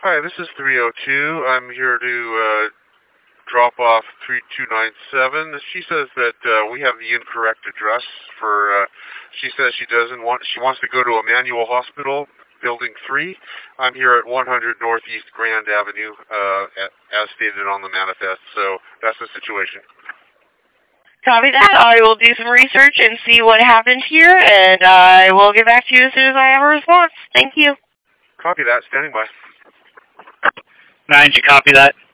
Hi, this is 302. I'm here to drop off 3297. She says that we have the incorrect address for, she says she wants to go to Emmanuel Hospital, Building 3. I'm here at 100 Northeast Grand Avenue, as stated on the manifest, so that's the situation. Copy that. I will do some research and see what happened here, and I will get back to you as soon as I have a response. Thank you. Copy that. Standing by. 9, did you copy that?